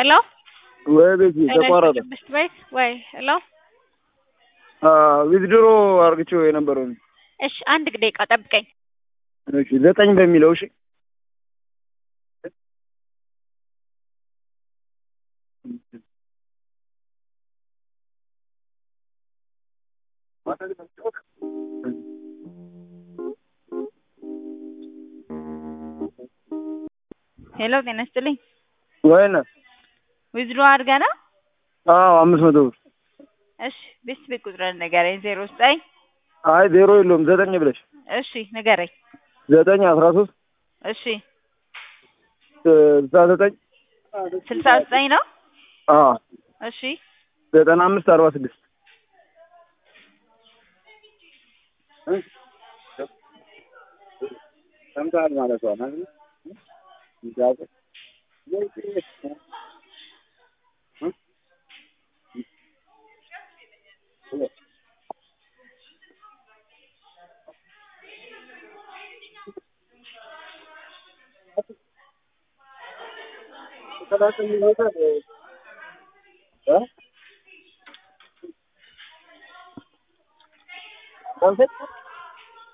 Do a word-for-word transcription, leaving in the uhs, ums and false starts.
ሄሎ ወይ ቤቲ ተቋረጠ። ወይ ወይ ሄሎ አ ዊዝድሮ አርግቼው የነበረው እሺ አንድ ደቂቃ ጠብቀኝ። እሺ ዘጠኝ በሚለው እሺ ሄሎ ጤና ይስጥልኝ። ወይና ዊዝድሮ አድርገና? አዎ አምስት መቶ ብር። እሺ ቤት ቤት ቁጥሩን ንገረኝ። ዜሮ ዘጠኝ አይ ዜሮ የለውም ዘጠኝ ብለሽ። እሺ ንገረኝ። ዘጠኝ አስራ ሶስት እሺ ስልሳ ዘጠኝ ስልሳ ዘጠኝ ነው? አዎ እሺ ዘጠና አምስት አርባ ስድስት ሰምተሃል ማለት ነው አይደል? ይዛው ሰላሳ ሚሊዮን እ